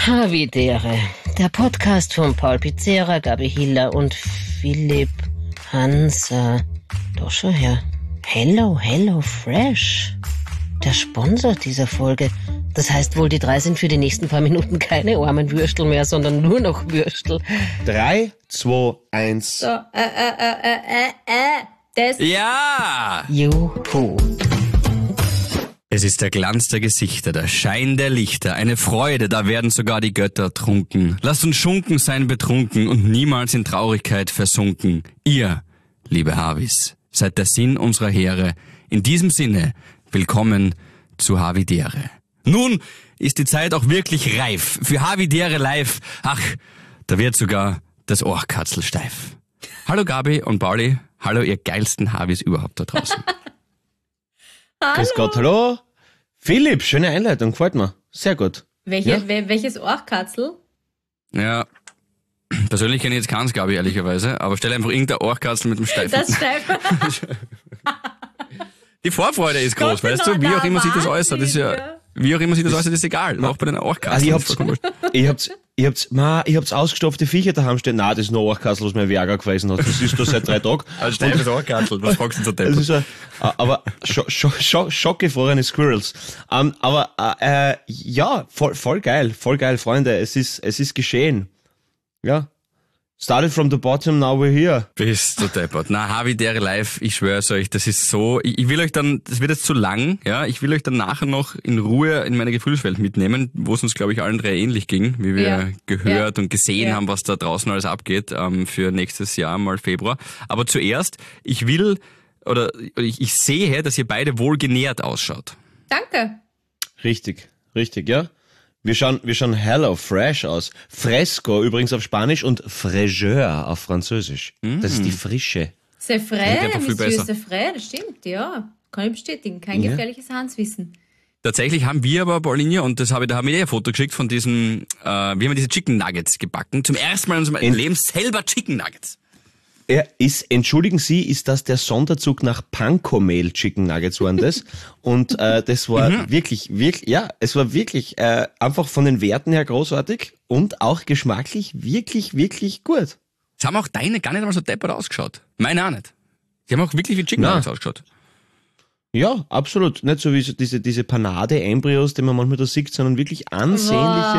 Havidere, der Podcast von Paul Pizzera, Gabi Hiller und Philipp Hanser. Doch schon her. Hello Fresh. Der Sponsor dieser Folge. Das heißt wohl, die drei sind für die nächsten paar Minuten keine armen Würstel mehr, sondern nur noch Würstel. 3, 2, 1. So, das. Ja! Juhu. Es ist der Glanz der Gesichter, der Schein der Lichter, eine Freude, da werden sogar die Götter trunken. Lasst uns schunken sein betrunken und niemals in Traurigkeit versunken. Ihr, liebe Havis, seid der Sinn unserer Heere. In diesem Sinne, willkommen zu Havidere. Nun ist die Zeit auch wirklich reif für Havidere live. Ach, da wird sogar das Ohrkatzel steif. Hallo Gabi und Pauli, hallo ihr geilsten Havis überhaupt da draußen. Grüß Gott, hallo. Philipp, schöne Einleitung, gefällt mir. Sehr gut. Welches Ohrkatzel? Ja, persönlich kenne ich jetzt keins, Gabi, ehrlicherweise, aber stell einfach irgendein Ohrkatzel mit dem Steifen. Das Steife. Die Vorfreude ist groß, weißt du, wie auch immer sich das äußert, ist ja, wie auch immer sich das äußert, ist egal, auch bei den Ohrkatzeln. Also ihr habt's ausgestopfte Viecher daheim stehen. Nein, das ist nur ein Ohrkatzel, was mein Viagra gewesen hat. Das ist da seit 3 Tagen. Ein steifes Ohrkatzel, was fragst du so Das ist aber schockgefrorene Squirrels. Ja, voll geil, Freunde. Es ist geschehen. Ja. Started from the bottom, now we're here. Bist du deppert. Na, Havidere live, ich schwör's euch, das ist so, ich will euch dann, das wird jetzt zu lang, ja, ich will euch dann nachher noch in Ruhe in meine Gefühlswelt mitnehmen, wo es uns, glaube ich, allen drei ähnlich ging, wie wir gehört und gesehen haben, was da draußen alles abgeht, für nächstes Jahr, mal Februar. Aber zuerst, ich sehe, dass ihr beide wohl genährt ausschaut. Danke. Richtig, ja. Wir schauen hello fresh aus. Fresco übrigens auf Spanisch und fraîcheur auf Französisch. Das ist die Frische. C'est frais, viel Monsieur, besser. c'est frais, das stimmt, ja. Kann ich bestätigen. Kein gefährliches Hanswissen. Tatsächlich haben wir aber, Paulinia, und da haben wir dir ein Foto geschickt von diesem, wir haben diese Chicken Nuggets gebacken. Zum ersten Mal in unserem Leben selber Chicken Nuggets. Entschuldigen Sie, ist das der Sonderzug nach Panko-Mehl Chicken Nuggets waren das? Und das war wirklich, es war wirklich einfach von den Werten her großartig und auch geschmacklich wirklich, wirklich gut. Es haben auch deine gar nicht einmal so deppert ausgeschaut. Meine auch nicht. Die haben auch wirklich wie Chicken Nuggets ausgeschaut. Ja, absolut. Nicht so wie so diese Panade-Embryos, die man manchmal da sieht, sondern wirklich ansehnliche...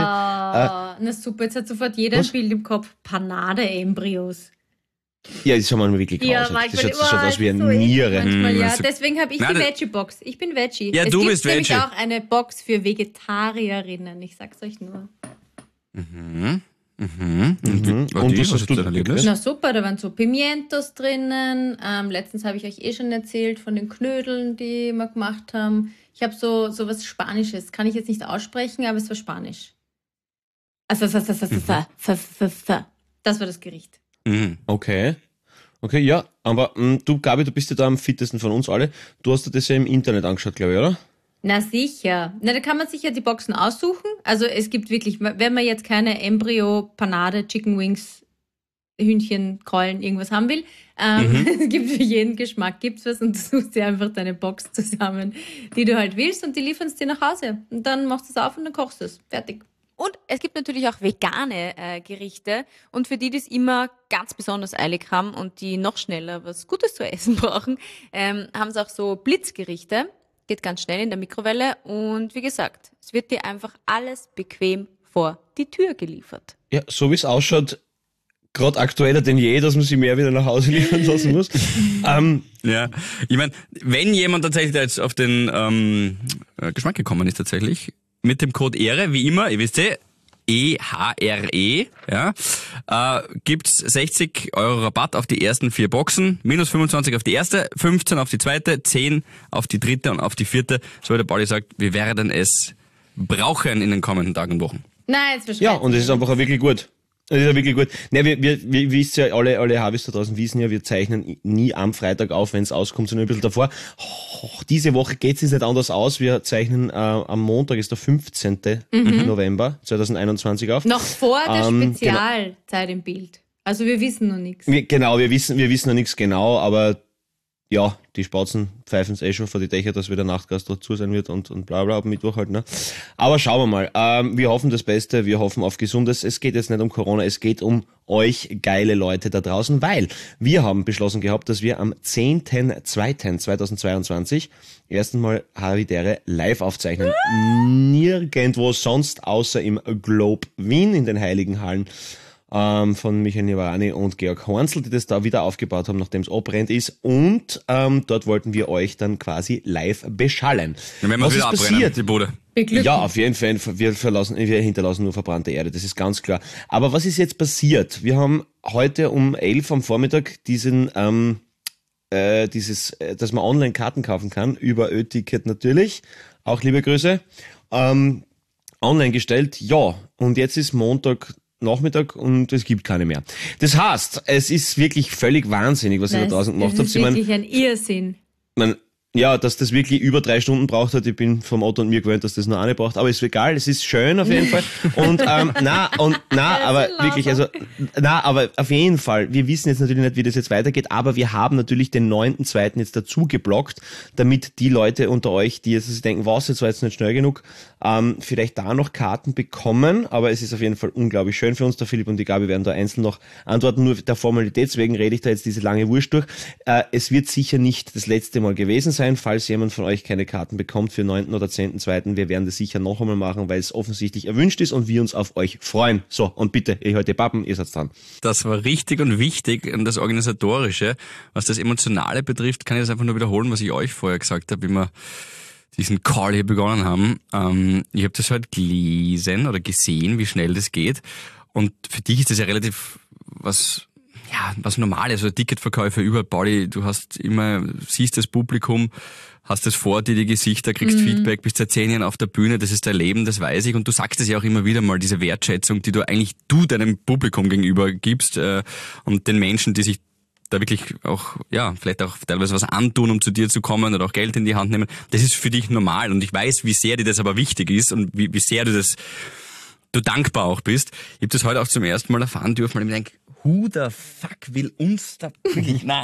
Na super, jetzt hat sofort jeder ein Bild im Kopf. Panade-Embryos. Ja, das haben wir wirklich grausig. Das schaut aus wie eine Niere. Ja. Deswegen habe ich die Veggie-Box. Ich bin Veggie. Ja, du bist Veggie. Es gibt nämlich auch eine Box für Vegetarierinnen. Ich sag's euch nur. Und was hast du denn erlebt? Na super, da waren so Pimientos drinnen. Letztens habe ich euch schon erzählt von den Knödeln, die wir gemacht haben. Ich habe so was Spanisches. Kann ich jetzt nicht aussprechen, aber es war Spanisch. Also, das war das Gericht. Okay, ja, aber du, Gabi, du bist ja da am fittesten von uns alle. Du hast dir das ja im Internet angeschaut, glaube ich, oder? Na sicher. Na, da kann man sich ja die Boxen aussuchen. Also es gibt wirklich, wenn man jetzt keine Embryo, Panade, Chicken Wings, Hühnchen, Keulen, irgendwas haben will, es gibt für jeden Geschmack gibt's was und du suchst dir einfach deine Box zusammen, die du halt willst und die liefern es dir nach Hause. Und dann machst du es auf und dann kochst du es. Fertig. Und es gibt natürlich auch vegane Gerichte. Und für die es immer ganz besonders eilig haben und die noch schneller was Gutes zu essen brauchen, haben sie auch so Blitzgerichte. Geht ganz schnell in der Mikrowelle. Und wie gesagt, es wird dir einfach alles bequem vor die Tür geliefert. Ja, so wie es ausschaut, gerade aktueller denn je, dass man sie mehr wieder nach Hause liefern lassen muss. Ja, ich meine, wenn jemand tatsächlich da jetzt auf den Geschmack gekommen ist tatsächlich, mit dem Code EHRE, wie immer, ihr wisst EHRE, ja, gibt's 60 € Rabatt auf die ersten 4 Boxen, minus 25 auf die erste, 15 auf die zweite, 10 auf die dritte und auf die vierte. So wie der Pauli sagt, wir werden es brauchen in den kommenden Tagen und Wochen. Nein, jetzt verstehe Ja, und es ist einfach auch wirklich gut. Das ist ja wirklich gut. Ne, wir wisst ja, alle Havis da draußen wissen ja, wir zeichnen nie am Freitag auf, wenn es auskommt, sondern ein bisschen davor. Diese Woche geht's jetzt nicht anders aus. Wir zeichnen am Montag, ist der 15. November 2021 auf. Noch vor der Spezialzeit im Bild. Also wir wissen noch nichts. Wir wissen noch nichts genau, aber ja, die Spatzen pfeifen es schon vor die Dächer, dass wieder Nachtgast dazu sein wird und bla bla, ab Mittwoch halt, ne? Aber schauen wir mal. Wir hoffen das Beste, wir hoffen auf Gesundes. Es geht jetzt nicht um Corona, es geht um euch geile Leute da draußen, weil wir haben beschlossen gehabt, dass wir am 10.2.2022 erst einmal Havidere live aufzeichnen. Nirgendwo sonst, außer im Globe Wien in den Heiligen Hallen von Michael Nivarani und Georg Hornzl, die das da wieder aufgebaut haben, nachdem es abbrennt ist. Und dort wollten wir euch dann quasi live beschallen. Dann werden wir wieder abbrennen, die Bude. Ja, auf jeden Fall. Wir hinterlassen nur verbrannte Erde, das ist ganz klar. Aber was ist jetzt passiert? Wir haben heute um 11 am Vormittag dass man online Karten kaufen kann, über Ö-Ticket natürlich, auch liebe Grüße, online gestellt. Ja, und jetzt ist Montag Nachmittag und es gibt keine mehr. Das heißt, es ist wirklich völlig wahnsinnig, was ihr da draußen gemacht habt. Das ist wirklich ein Irrsinn. Ja, dass das wirklich über 3 Stunden braucht hat. Ich bin vom Otto und mir gewöhnt, dass das nur eine braucht. Aber ist egal, es ist schön auf jeden Fall. Und aber auf jeden Fall. Wir wissen jetzt natürlich nicht, wie das jetzt weitergeht, aber wir haben natürlich den 9.2. jetzt dazu geblockt, damit die Leute unter euch, die jetzt denken, was, jetzt war jetzt nicht schnell genug, vielleicht da noch Karten bekommen. Aber es ist auf jeden Fall unglaublich schön für uns. Der Philipp und die Gabi werden da einzeln noch antworten. Nur der Formalität wegen rede ich da jetzt diese lange Wurst durch. Es wird sicher nicht das letzte Mal gewesen sein, falls jemand von euch keine Karten bekommt für 9. oder 10.2. Wir werden das sicher noch einmal machen, weil es offensichtlich erwünscht ist und wir uns auf euch freuen. So, und bitte, ihr hört die Pappen, ihr seid dran. Das war richtig und wichtig und das Organisatorische. Was das Emotionale betrifft, kann ich das einfach nur wiederholen, was ich euch vorher gesagt habe, wie wir diesen Call hier begonnen haben. Ich habe das halt gelesen oder gesehen, wie schnell das geht. Und für dich ist das ja relativ was Normales, also Ticketverkäufe überall, Pauli, du siehst das Publikum, hast es vor dir, die Gesichter, kriegst Feedback, bist seit 10 Jahren auf der Bühne, das ist dein Leben, das weiß ich, und du sagst es ja auch immer wieder mal, diese Wertschätzung, die du deinem Publikum gegenüber gibst, und den Menschen, die sich da wirklich auch, ja, vielleicht auch teilweise was antun, um zu dir zu kommen oder auch Geld in die Hand nehmen, das ist für dich normal, und ich weiß, wie sehr dir das aber wichtig ist und wie sehr du dankbar auch bist. Ich habe das heute auch zum ersten Mal erfahren dürfen, weil ich mir denke, who the fuck will uns da wirklich, kann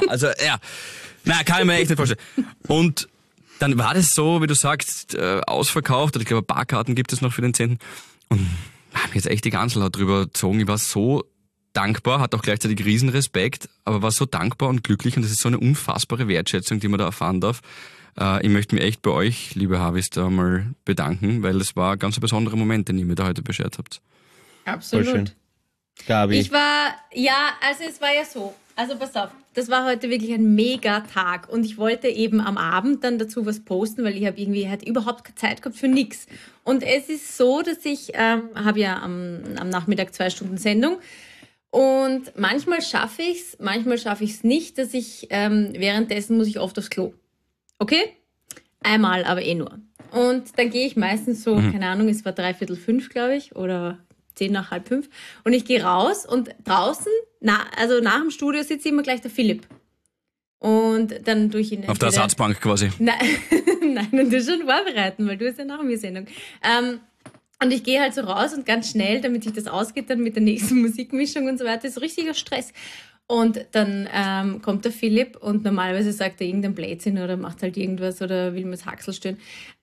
ich mir echt nicht vorstellen. Und dann war das so, wie du sagst, ausverkauft, oder ich glaube, ein paar Karten gibt es noch für den 10. Und ich habe jetzt echt die Ganselhaut drüber gezogen. Ich war so dankbar, hatte auch gleichzeitig riesen Respekt, aber war so dankbar und glücklich, und das ist so eine unfassbare Wertschätzung, die man da erfahren darf. Ich möchte mich echt bei euch, liebe Havis, da mal bedanken, weil das war ein ganz besonderer Moment, den ihr mir da heute beschert habt. Absolut. Gabi. Es war ja so. Also pass auf, das war heute wirklich ein Mega-Tag, und ich wollte eben am Abend dann dazu was posten, weil ich habe irgendwie halt überhaupt keine Zeit gehabt für nichts. Und es ist so, dass ich habe ja am Nachmittag 2 Stunden Sendung, und manchmal schaffe ich es nicht, dass ich währenddessen muss ich oft aufs Klo. Okay? Einmal, aber nur. Und dann gehe ich meistens so, keine Ahnung, es war 4:45, glaube ich, oder 4:10, und ich gehe raus, und draußen, nach dem Studio sitzt immer gleich der Philipp. Und dann durch ihn... Auf der Ersatzbank quasi. Nein, und du schon vorbereiten, weil du hast ja nach mir Sendung. Und ich gehe halt so raus, und ganz schnell, damit sich das ausgeht, dann mit der nächsten Musikmischung und so weiter, ist so richtiger Stress. Und dann kommt der Philipp, und normalerweise sagt er irgendein Blödsinn oder macht halt irgendwas oder will mir das Haxel stören.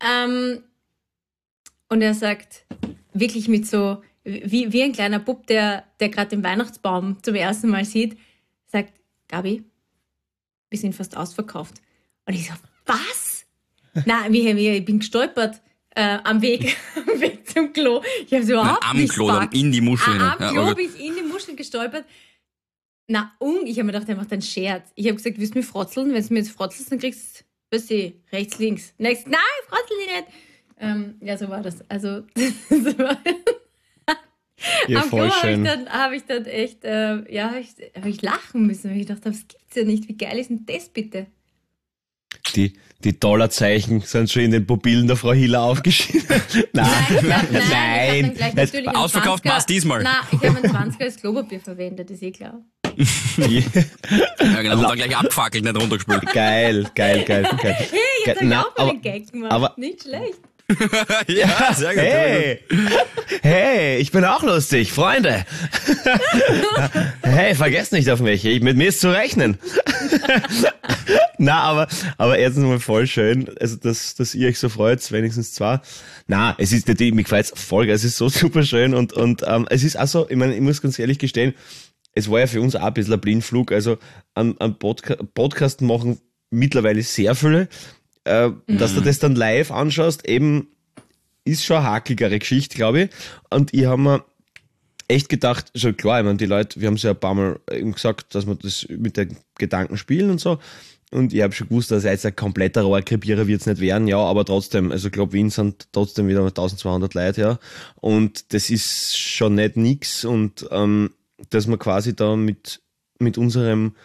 Und er sagt wirklich mit so... Wie ein kleiner Bub, der gerade den Weihnachtsbaum zum ersten Mal sieht, sagt, Gabi, wir sind fast ausverkauft. Und ich so, was? Nein, ich bin gestolpert am Weg zum Klo. Ich habe so überhaupt nicht Klo, dann in die Muschel. Am Klo bin ich in die Muschel gestolpert. Ich habe mir gedacht, er macht einen Scherz. Ich habe gesagt, willst du mich frotzeln? Wenn du mir jetzt frotzelst, dann kriegst du, rechts, links. Nein, frotzel dich nicht. Ja, so war das. Also, das war... Ja, am voll Klo schön. habe ich dann echt, hab ich lachen müssen, weil ich dachte, das gibt's ja nicht. Wie geil ist denn das bitte? Die Dollarzeichen sind schon in den Pupillen der Frau Hiller aufgeschrieben. Nein. Ausverkauft passt diesmal. Nein, ich habe einen 20er als Klopapier verwendet, ist klar. Ja, genau, und dann gleich abgefackelt, nicht runtergespült. Geil. Hey, jetzt habe ich auch mal einen Gag gemacht. Aber, nicht schlecht. Ja, sehr gut. Hey, ich bin auch lustig, Freunde. Hey, vergesst nicht auf mich, mit mir ist zu rechnen. Na, aber erstens mal voll schön, also dass ihr euch so freut, wenigstens zwei. Na, es ist natürlich, mir gefällt's voll, es ist so super schön und es ist auch so, ich meine, ich muss ganz ehrlich gestehen, es war ja für uns auch ein bisschen ein Blindflug, also am Podcast machen mittlerweile sehr viele, dass du das dann live anschaust, eben ist schon eine hakeligere Geschichte, glaube ich, und ich habe mir echt gedacht, schon klar, ich meine, die Leute, wir haben es ja ein paar Mal eben gesagt, dass wir das mit den Gedanken spielen und so. Und ich habe schon gewusst, dass jetzt ein kompletter Rohrkrepierer wird es nicht werden, ja, aber trotzdem, also ich glaube, Wien sind trotzdem wieder 1200 Leute, ja. Und das ist schon nicht nix und dass wir quasi da mit unserem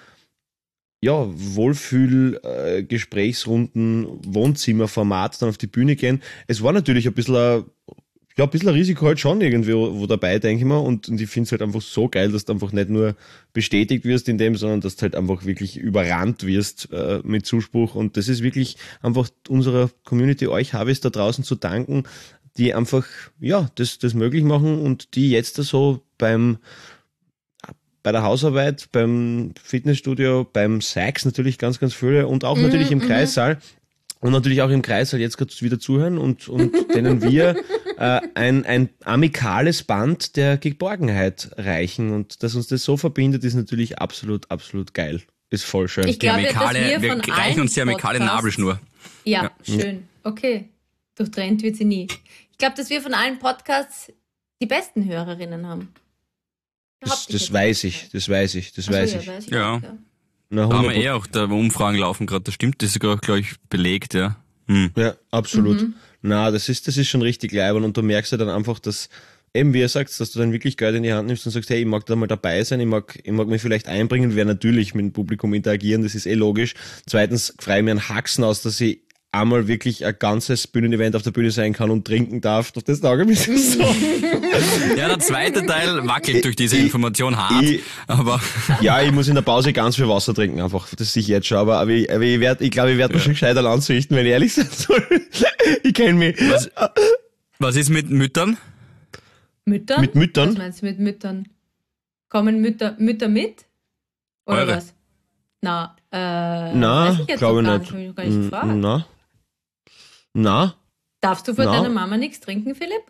Wohlfühl-Gesprächsrunden Wohnzimmerformat dann auf die Bühne gehen. Es war natürlich ein bisschen ein Risiko halt schon irgendwie wo dabei, denke ich mal. Und ich finde es halt einfach so geil, dass du einfach nicht nur bestätigt wirst in dem, sondern dass du halt einfach wirklich überrannt wirst mit Zuspruch. Und das ist wirklich einfach unserer Community, euch Harvest da draußen zu danken, die einfach, das möglich machen und die jetzt so bei der Hausarbeit, beim Fitnessstudio, beim Sex natürlich ganz, ganz viele und auch natürlich im Kreissaal. Und natürlich auch im Kreissaal jetzt gerade wieder zuhören und denen wir ein amikales Band der Geborgenheit reichen. Und dass uns das so verbindet, ist natürlich absolut, absolut geil. Ist voll schön. Ich glaube, wir reichen uns die amikale Nabelschnur. Ja, schön. Okay. Durchtrennt wird sie nie. Ich glaube, dass wir von allen Podcasts die besten Hörerinnen haben. Das weiß ich. Ja. Na, Da haben wir auch da Umfragen laufen gerade, das stimmt, das ist sogar, glaube ich, belegt, ja. Ja, absolut. Na, das ist schon richtig leibend und du merkst ja dann einfach, dass, eben wie ihr sagt, dass du dann wirklich Geld in die Hand nimmst und sagst, hey, ich mag da mal dabei sein, ich mag mich vielleicht einbringen, werde natürlich mit dem Publikum interagieren, das ist logisch. Zweitens freue ich mich einen Haxen aus, dass ich einmal wirklich ein ganzes Bühnenevent auf der Bühne sein kann und trinken darf. Auf das Auge ist es so. Ja, der zweite Teil wackelt durch diese Information hart. Ich muss in der Pause ganz viel Wasser trinken, einfach. Das sehe ich jetzt schon. Aber ich glaube, ich werde mich schon gescheiter anzurichten, wenn ich ehrlich sein soll. Ich kenne mich. Was ist mit Müttern? Müttern? Mit Müttern? Was meinst du mit Müttern? Kommen Mütter mit? Oder Eure. was? Na, Na, glaube ich nicht. Gar nicht gefragt. Na. Darfst du vor deiner Mama nichts trinken, Philipp?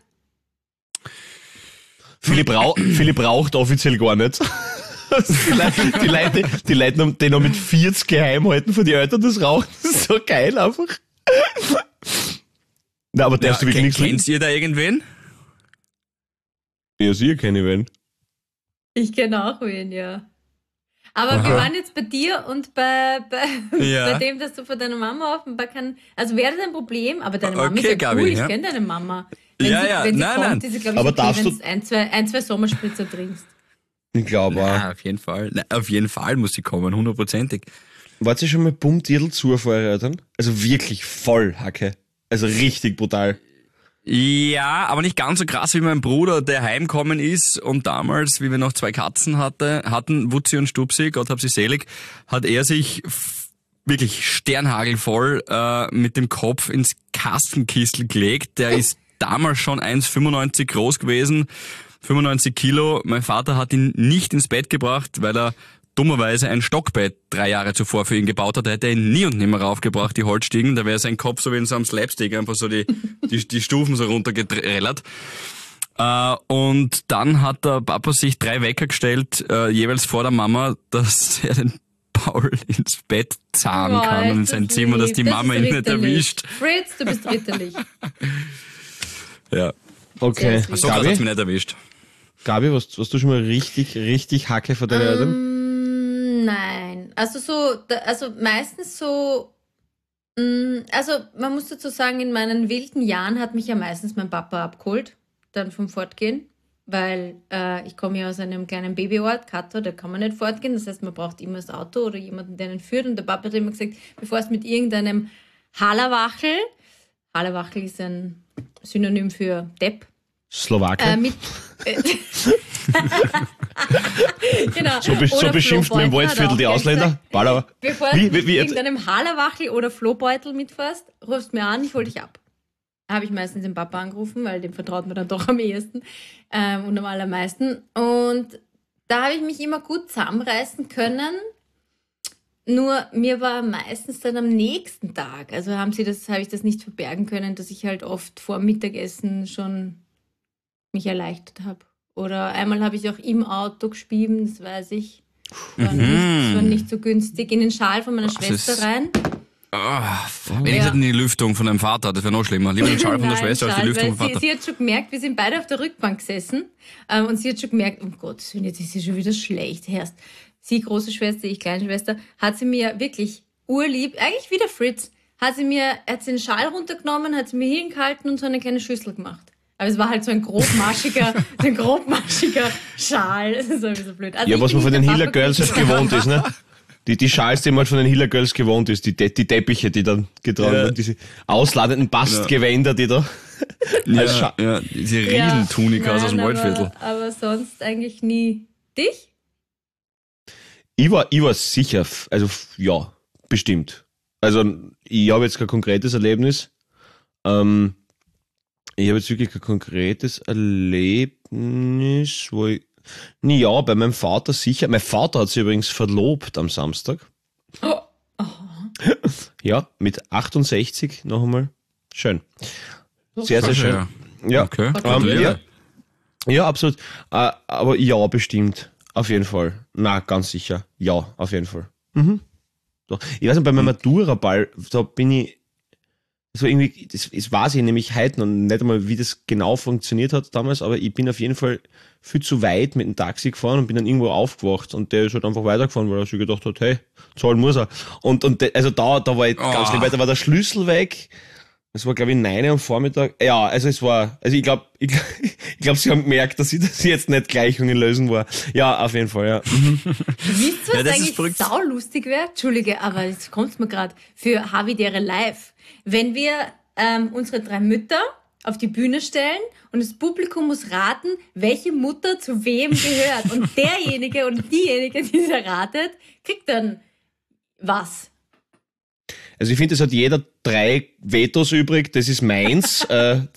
Philipp braucht offiziell gar nicht. Die Leute, die noch mit 40 geheim halten von den Eltern, das Rauchen, das ist so geil einfach. Na, aber darfst du wirklich nichts trinken? Kennt ihr da irgendwen? Ja, sicher kenne ich wen. Ich kenne auch wen, ja. Aber wir waren jetzt bei dir und bei dem, dass du von deiner Mama offenbar also wäre das ein Problem, aber deine Mama ist ja Gabi, cool, ja. Ich kenne deine Mama. Wenn sie nein, kommt, nein. ist sie, glaube ich, Aber okay, darfst wenn du ein, zwei Sommerspritzer trinkst. Ich glaube auch. Auf jeden Fall. Na, auf jeden Fall muss sie kommen, 100%. Wart ihr schon mal Bummdirndl zu vor euren Eltern? Also wirklich voll Hacke. Also richtig brutal. Ja, aber nicht ganz so krass wie mein Bruder, der heimgekommen ist und damals, wie wir noch 2 Katzen hatten, Wutzi und Stupsi, Gott hab sie selig, hat er sich wirklich sternhagelvoll mit dem Kopf ins Kastenkistel gelegt. Der ist damals schon 1,95 groß gewesen, 95 Kilo. Mein Vater hat ihn nicht ins Bett gebracht, weil er dummerweise ein Stockbett 3 Jahre zuvor für ihn gebaut hat. Er hätte ihn nie und nimmer raufgebracht, die Holzstiegen. Da wäre sein Kopf so wie in so einem Slapstick einfach so die Stufen so runtergetrellert. Und dann hat der Papa sich 3 Wecker gestellt, jeweils vor der Mama, dass er den Paul ins Bett zahlen kann und in sein Zimmer, dass die Mama ihn nicht erwischt. Fritz, du bist ritterlich. Ja. Okay. So krass hat's mich nicht erwischt. Gabi, warst du schon mal richtig, richtig Hacke vor deinen Eltern? Nein. Also meistens so, also man muss dazu sagen, in meinen wilden Jahren hat mich ja meistens mein Papa abgeholt, dann vom Fortgehen, weil ich komme ja aus einem kleinen Babyort, Kato, da kann man nicht fortgehen, das heißt, man braucht immer das Auto oder jemanden, der einen führt und der Papa hat immer gesagt, bevor es mit irgendeinem Hallerwachel ist ein Synonym für Depp, Slowakei. Genau. So beschimpft man im Waldviertel die Ausländer. Bevor du mit irgendeinem Hallerwachel oder Flohbeutel mitfährst, rufst mir an, ich hol dich ab. Habe ich meistens den Papa angerufen, weil dem vertraut man dann doch am ehesten und am allermeisten. Und da habe ich mich immer gut zusammenreißen können, Nur mir war meistens dann am nächsten Tag, also habe ich das nicht verbergen können, dass ich halt oft vor dem Mittagessen schon mich erleichtert habe. Oder einmal habe ich auch im Auto gespieben, das weiß ich. Das war nicht so günstig. In den Schal von meiner Schwester rein. Wenn ich in die Lüftung von deinem Vater, das wäre noch schlimmer. Lieber den Schal von der Schwester als die Lüftung vom Vater. Sie hat schon gemerkt, wir sind beide auf der Rückbank gesessen und sie hat schon gemerkt, um Gottes Willen, jetzt ist sie schon wieder schlecht. Herrst. Sie, große Schwester, ich, kleine Schwester, hat sie mir wirklich urlieb, eigentlich wie der Fritz, hat sie den Schal runtergenommen, hat sie mir hingehalten und so eine kleine Schüssel gemacht. Aber es war halt so ein grobmarschiger Schal. Das ist irgendwie so blöd. Also ja, was man von den Hiller Girls halt gewohnt ist, ne? Die Schals, die man von den Hiller Girls gewohnt ist, die Teppiche, die dann getragen werden, diese ausladenden Bastgewänder, die da diese Riesentunikas aus dem Waldviertel. Aber sonst eigentlich nie. Dich? Ich war sicher, also ja, bestimmt. Also ich habe jetzt kein konkretes Erlebnis. Ich habe jetzt wirklich kein konkretes Erlebnis, wo ich... Ja, bei meinem Vater sicher. Mein Vater hat sich übrigens verlobt am Samstag. Oh. Ja, mit 68 noch einmal. Schön. Sehr, sehr schön. Ja, okay. Ja, absolut. Aber ja, bestimmt. Auf jeden Fall. Na, ganz sicher. Ja, auf jeden Fall. Doch. Ich weiß nicht, bei meinem Matura-Ball, da bin ich, das war irgendwie, das weiß ich nämlich heute noch nicht einmal, wie das genau funktioniert hat damals, aber ich bin auf jeden Fall viel zu weit mit dem Taxi gefahren und bin dann irgendwo aufgewacht und der ist halt einfach weitergefahren, weil er sich gedacht hat, hey, zahlen muss er. Also da war ich ganz schlimm, weil da war der Schlüssel weg. Es war, glaube ich, 9 Uhr am Vormittag. Ja, also ich glaube, sie haben gemerkt, dass ich jetzt nicht Gleichungen lösen war. Ja, auf jeden Fall, ja. Wisst ihr, was eigentlich saulustig wäre? Entschuldige, aber jetzt kommt's mir gerade für Havidere Live. Wenn wir unsere 3 Mütter auf die Bühne stellen und das Publikum muss raten, welche Mutter zu wem gehört. Und derjenige und diejenige, die es erratet, kriegt dann was. Also ich finde, es hat jeder 3 Vetos übrig, das ist meins. Meine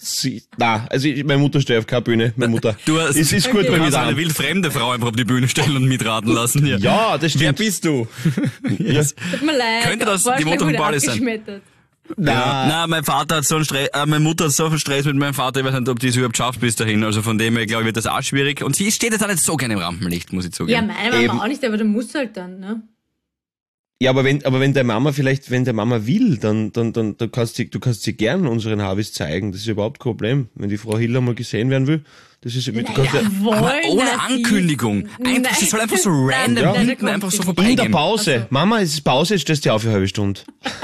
Mutter steht auf keine Bühne, meine Mutter. Es ist gut, wenn wir eine wildfremde Frau einfach auf die Bühne stellen und mitraten lassen. Hier. Ja, das stimmt. Wer bist du? Yes. Tut mir leid. Könnte das die Mutter von Pauli sein? Na, mein Vater hat so einen Stress, meine Mutter hat so viel Stress mit meinem Vater, ich weiß nicht, ob die es überhaupt schafft bis dahin. Also von dem her, glaube ich, wird das auch schwierig. Und sie steht jetzt auch nicht so gerne im Rampenlicht, muss ich zugeben. Ja, meine Mama auch nicht, aber du musst halt dann, ne? Ja, aber wenn der Mama will, dann du kannst sie gern unseren Harvis zeigen. Das ist überhaupt kein Problem. Wenn die Frau Hiller mal gesehen werden will, das ist aber ohne Ankündigung. Sie soll einfach so random hinten einfach so vorbeigehen. In der Pause. Also. Mama, es ist Pause, jetzt stellst du auf für eine halbe Stunde.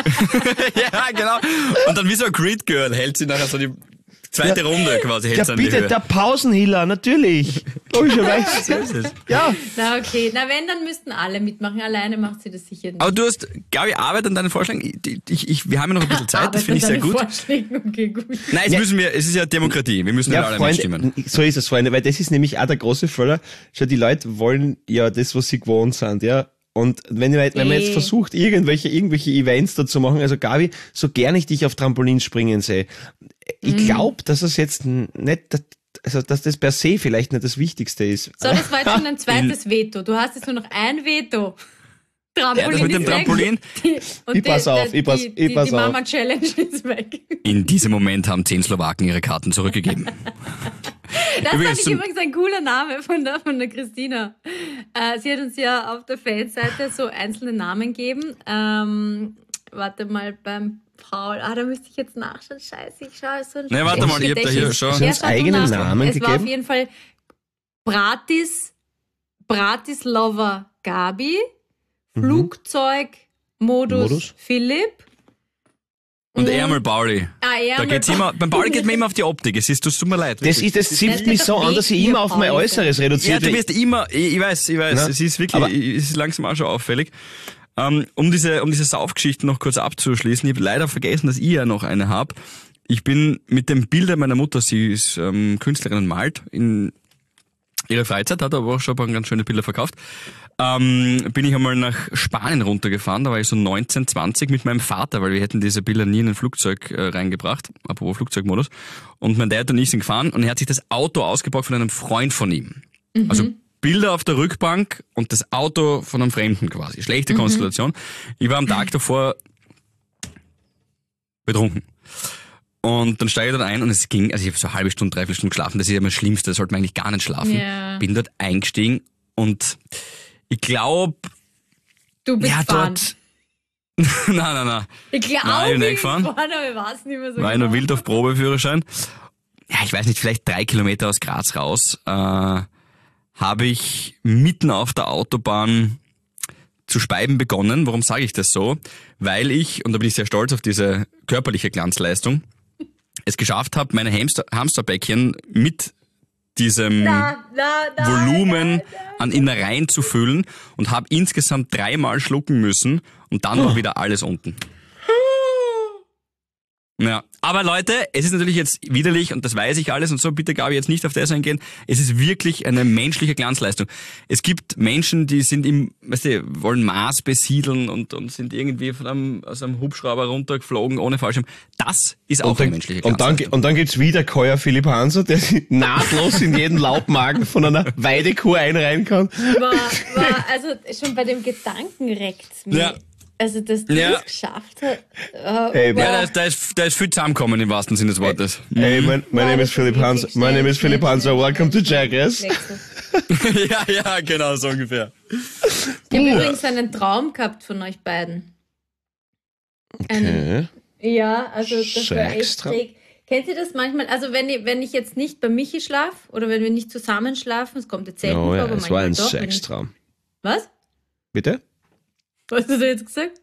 Ja, genau. Und dann wie so ein Grid Girl hält sie nachher so die zweite Runde quasi. Hält bitte, Höhe. Der Pausenhiller, natürlich. Logischerweise. Ja. Na okay, wenn, dann müssten alle mitmachen. Alleine macht sie das sicher nicht. Aber du hast, glaube ich, Arbeit an deinen Vorschlägen. Wir haben ja noch ein bisschen Zeit, das finde ich sehr gut. Okay, gut. Nein, es ist ja Demokratie. Wir müssen ja alle mitstimmen. So ist es, Freunde, weil das ist nämlich auch der große Fehler. Schau, die Leute wollen ja das, was sie gewohnt sind, ja. Und wenn man jetzt versucht, irgendwelche Events da zu machen, also Gabi, so gern ich dich auf Trampolin springen sehe, ich glaube, dass es jetzt nicht, also dass das per se vielleicht nicht das Wichtigste ist. So, das war jetzt schon ein zweites Veto. Du hast jetzt nur noch ein Veto. Trampolin das mit dem Trampolin. Ich pass auf. Die Mama-Challenge ist weg. In diesem Moment haben 10 Slowaken ihre Karten zurückgegeben. Das fand ich übrigens ein cooler Name von der Christina. Sie hat uns ja auf der Feldseite so einzelne Namen gegeben. Warte mal, beim Paul. Da müsste ich jetzt nachschauen. Scheiße, ich schaue so ein warte mal, ihr habt da hier schon uns eigenen Namen gegeben. Es war auf jeden Fall Bratislava Gabi, Flugzeugmodus Philipp. Und Ärmel Pauli. Da geht's immer, beim Pauli geht man immer auf die Optik. Es tut mir leid. Das zieht mich so an, dass ich immer auf mein Äußeres reduziert werde. Ja, du wirst immer, ich weiß. Na? Es ist wirklich, es ist langsam auch schon auffällig. Um diese Saufgeschichten noch kurz abzuschließen, ich habe leider vergessen, dass ich ja noch eine habe. Ich bin mit dem Bilder meiner Mutter, sie ist Künstlerin und malt in ihrer Freizeit, hat aber auch schon ein paar ganz schöne Bilder verkauft. Bin ich einmal nach Spanien runtergefahren, da war ich so 19, 20 mit meinem Vater, weil wir hätten diese Bilder nie in ein Flugzeug reingebracht, apropos Flugzeugmodus. Und mein Dad und ich sind gefahren und er hat sich das Auto ausgebaut von einem Freund von ihm. Also Bilder auf der Rückbank und das Auto von einem Fremden quasi. Schlechte Konstellation. Ich war am Tag davor betrunken. Und dann steige ich dort ein und es ging, also ich habe so eine halbe Stunde, 3-4 Stunden geschlafen, das ist ja immer das Schlimmste, da sollte man eigentlich gar nicht schlafen. Ja. Bin dort eingestiegen und ich glaube, Du bist ja, gefahren. dort. Nein. Ich glaube, Nein, ich bin ich nicht gefahren. aber ich weiß nicht mehr so War ich nur genau. wild auf Probeführerschein. Ja, ich weiß nicht, vielleicht 3 Kilometer aus Graz raus, habe ich mitten auf der Autobahn zu speiben begonnen. Warum sage ich das so? Weil ich, und da bin ich sehr stolz auf diese körperliche Glanzleistung, es geschafft habe, meine Hamsterbäckchen mit diesem Volumen an Innereien zu füllen und habe insgesamt 3-mal schlucken müssen und dann noch wieder alles unten. Ja, aber Leute, es ist natürlich jetzt widerlich und das weiß ich alles und so, bitte Gabi jetzt nicht auf das eingehen. Es ist wirklich eine menschliche Glanzleistung. Es gibt Menschen, die sind wollen Mars besiedeln und sind irgendwie aus einem Hubschrauber runtergeflogen ohne Fallschirm. Das ist auch eine menschliche Glanzleistung. Und dann gibt's wieder Keuer Philipp Hanser, der sich nahtlos in jeden Laubmagen von einer Weidekuh einreihen kann. Also schon bei dem Gedanken reckt's mich. Ja. Also, dass du Ja. das geschafft hast. Ey, Ja, da ist viel zusammengekommen im wahrsten Sinne des Wortes. Hey, my name is Philipp Hanser. My name is Philipp Hanser. Welcome to Jackass. ja, genau, so ungefähr. Ich habe übrigens einen Traum gehabt von euch beiden. Okay. Ja, also das war echt Sextraum? schräg. Kennt ihr das manchmal? Also wenn ich jetzt nicht bei Michi schlafe oder wenn wir nicht zusammen schlafen, es kommt jetzt selten Oh vor, ja, aber es war manchmal ein doch. wenn ich- Sextraum. Was? Bitte? Was hast du jetzt gesagt?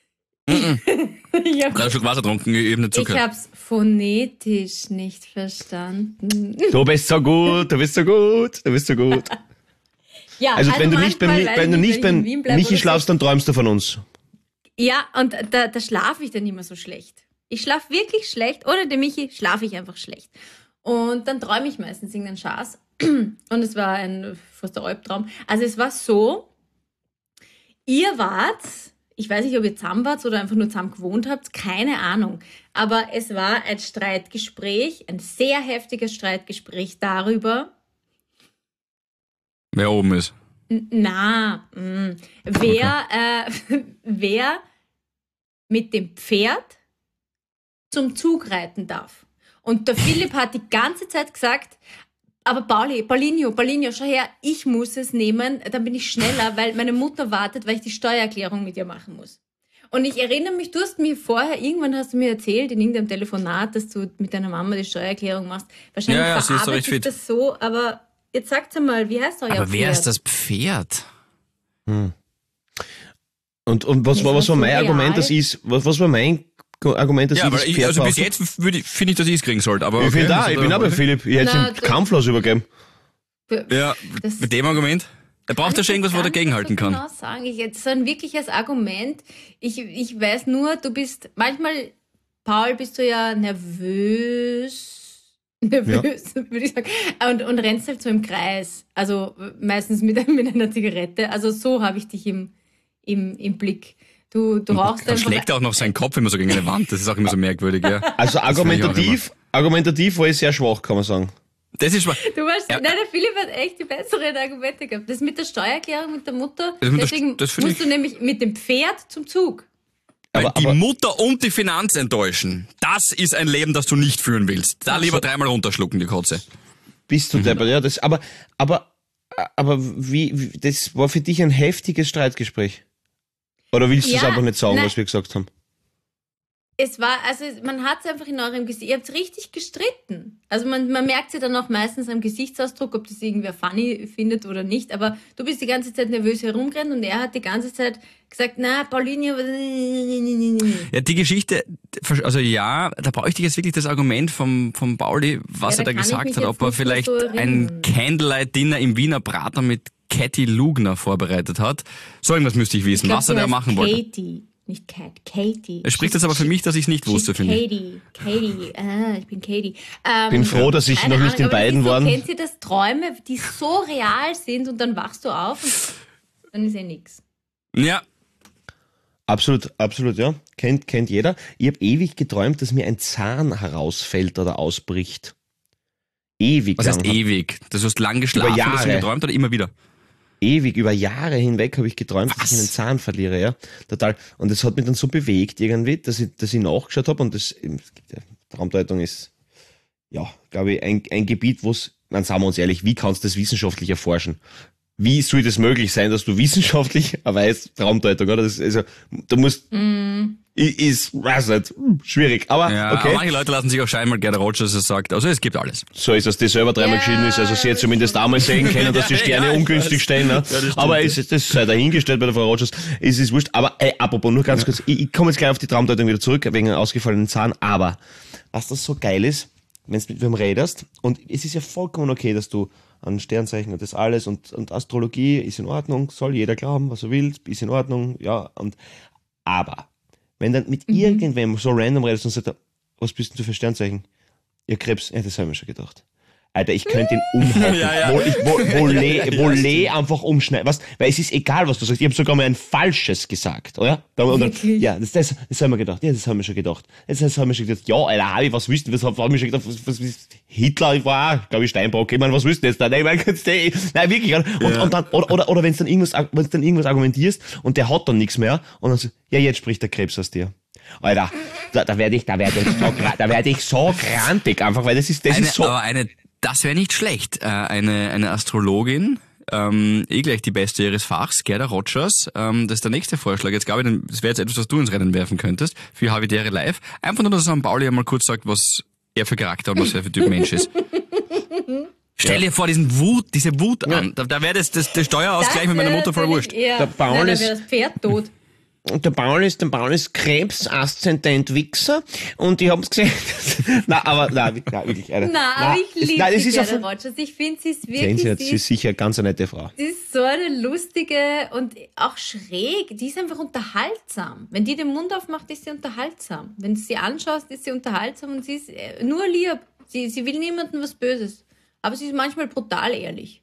Ich 3 Schluck Wasser getrunken, eben nicht zugehört. habe es phonetisch nicht verstanden. Du bist so gut, du bist so gut, du bist so gut. Ja, Also wenn du nicht bei manchmal, wenn du weil nicht ich bei in Wien bleib Michi oder so- schlafst, dann träumst du von uns. Ja, und da schlafe ich dann immer so schlecht. Ich schlafe wirklich schlecht. Ohne den Michi schlafe ich einfach schlecht. Und dann träume ich meistens irgendeinen Schaß. Und es war fast ein Albtraum. Also es war so, ihr wart, ich weiß nicht, ob ihr zusammen wart oder einfach nur zusammen gewohnt habt, keine Ahnung. Aber es war ein Streitgespräch, ein sehr heftiges Streitgespräch darüber, Wer oben ist. wer mit dem Pferd zum Zug reiten darf. Und der Philipp hat die ganze Zeit gesagt, aber Paulinho, schau her, ich muss es nehmen, dann bin ich schneller, weil meine Mutter wartet, weil ich die Steuererklärung mit ihr machen muss. Und ich erinnere mich, du hast mir vorher, irgendwann hast du mir erzählt, in irgendeinem Telefonat, dass du mit deiner Mama die Steuererklärung machst. Wahrscheinlich Ja, sie ist so recht verarbeitet fit. das so, aber jetzt sagt mal, wie heißt euer Aber Pferd? wer ist das Pferd? Und was Ist war das mein so Argument, real? was war mein Argument, dass Ja, ich aber das Pferd also bis brauche? jetzt finde ich, dass ich es kriegen sollte. Aber Ich okay, bin da, also ich bin auch bei Philipp. Ich hätte Na, ihm kampflos übergeben. Ja, Das- mit dem Argument. Er braucht ja schon irgendwas, wo er dagegenhalten kann. Genau sagen. Das ist ein wirkliches Argument. Ich weiß nur, du bist manchmal, Paul, bist du ja nervös, würde ich sagen, und rennst halt so im Kreis. Also meistens mit einer Zigarette. Also so habe ich dich im Blick. Du rauchst Dann einfach. schlägt er auch noch seinen Kopf immer so gegen eine Wand. Das ist auch immer so merkwürdig, ja. Also Das finde ich auch argumentativ war ich sehr schwach, kann man sagen. Das ist Du warst, Ja. Nein, der Philipp hat echt die besseren Argumente gehabt. Das mit der Steuererklärung mit der Mutter, Das mit der- deswegen das finde musst du nämlich mit dem Pferd zum Zug. Weil die aber- Mutter und die Finanz enttäuschen. Das ist ein Leben, das du nicht führen willst. Da lieber 3-mal runterschlucken, die Kotze. Bist du deppert, ja, das, aber wie, das war für dich ein heftiges Streitgespräch? Oder willst du es Ja, einfach nicht sagen, nein. was wir gesagt haben? Es war, also man hat es einfach in eurem Gesicht, ihr habt richtig gestritten. Also man merkt es ja dann auch meistens am Gesichtsausdruck, ob das irgendwer funny findet oder nicht. Aber du bist die ganze Zeit nervös herumgerannt und er hat die ganze Zeit gesagt, na, Paulinho. Ja, die Geschichte, also ja, da bräuchte ich jetzt wirklich das Argument vom Pauli, was Ja, er da da kann ich gesagt mich hat, jetzt ob er nicht mehr vielleicht so erinnern. ein Candlelight-Dinner im Wiener Prater mit Cathy Lugner vorbereitet hat. So irgendwas müsste ich wissen, was er da machen wollte. Katie, nicht Cat, Katie. Er spricht jetzt aber für mich, dass ich es nicht wusste, finde ich. Katie, ich bin Katie. Bin froh, dass ich Keine noch nicht in Ahnung, aber beiden es ist war. so, kennt ihr das? Träume, die so real sind und dann wachst du auf und dann ist nix. Ja, Absolut, ja. Kennt jeder. Ich habe ewig geträumt, dass mir ein Zahn herausfällt oder ausbricht. ewig Was heißt lang. ewig? Das hast du lang geschlafen, Über hast du Jahre. geträumt oder immer wieder? Ewig, über Jahre hinweg habe ich geträumt, dass Was? ich einen Zahn verliere, ja. Total. Und das hat mich dann so bewegt irgendwie, dass ich nachgeschaut habe und Traumdeutung ist, ja, glaube ich, ein Gebiet, wo es, dann sagen wir uns ehrlich, wie kannst du das wissenschaftlich erforschen? Wie soll das möglich sein, dass du wissenschaftlich erweist Traumdeutung, oder? Das, also, du musst, weiß nicht, schwierig, aber, Ja, aber okay. manche Leute lassen sich auch scheinbar gerne Rogers sagt, also es gibt alles. So ist es, die selber dreimal geschieden ist, also sie hat zumindest einmal sehen können, dass die Sterne Ja, ich ungünstig weiß. stehen. Ne? Ja, das stimmt, Aber ja. das sei dahingestellt bei der Frau Rogers, es ist wurscht. Aber apropos, nur ganz kurz, ich komme jetzt gleich auf die Traumdeutung wieder zurück, wegen einem ausgefallenen Zahn, aber was das so geil ist, wenn du mit wem redest, und es ist ja vollkommen okay, dass du an Sternzeichen und das alles und Astrologie ist in Ordnung, soll jeder glauben, was er will, ist in Ordnung, ja, aber wenn dann mit irgendwem so random redest und sagst, was bist denn du für Sternzeichen? Ja, Krebs, ja, das habe ich mir schon gedacht. Alter, ich könnte ihn umhauen. Ja, ja. Wolle einfach umschneiden. Was? Weil es ist egal, was du sagst. Ich habe sogar mal ein falsches gesagt, oder? Wirklich? Ja, das haben wir gedacht. Ja, das haben wir schon gedacht. Das haben wir schon gedacht. Ja, Alter, Harry, was willst du? Was haben wir schon gedacht? Was Hitler war auch, glaube ich, Steinbock. Ich meine, was willst du jetzt da? Nein, wirklich. Und dann, oder wenn du dann irgendwas argumentierst und der hat dann nichts mehr und dann so, ja, jetzt spricht der Krebs aus dir. Alter, da werde ich so grantig einfach, weil das ist so. Aber das wäre nicht schlecht. Eine Astrologin, gleich die Beste ihres Fachs, Gerda Rogers, das ist der nächste Vorschlag. Jetzt glaube ich, das wäre jetzt etwas, was du ins Rennen werfen könntest, für Havidere Live. Einfach nur, dass St. Pauli einmal kurz sagt, was er für Charakter und was er für Typ Mensch ist. Stell dir vor, diese Wut an. Da wäre das Steuerausgleich mit meiner Mutter voll wurscht. Ja, Der Paul da ist- wäre das Pferd tot. Und der Paul ist Krebs, Aszendent Wichser und ich hab's gesehen. Nein, wirklich. Alter. Aber ich liebe das die ist Gerda auf- Rogers. Ich finde, sie ist Sehen wirklich, Sie jetzt, sie ist sicher ganz eine nette Frau. sie ist so eine lustige und auch schräg. Die ist einfach unterhaltsam. Wenn die den Mund aufmacht, ist sie unterhaltsam. Wenn du sie anschaust, ist sie unterhaltsam und sie ist nur lieb. Sie will niemandem was Böses. Aber sie ist manchmal brutal ehrlich.